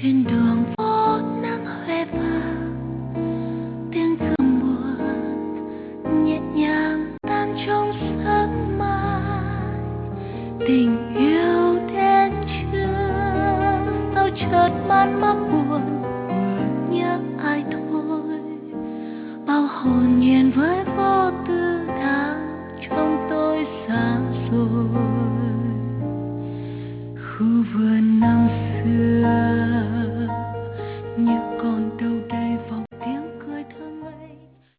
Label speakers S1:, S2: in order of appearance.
S1: trên đường phố nắng hoe vàng, tiếng cười buồn nhẹ nhàng tan trong sớm mai. Tình yêu đến chưa sao chợt man mác buồn.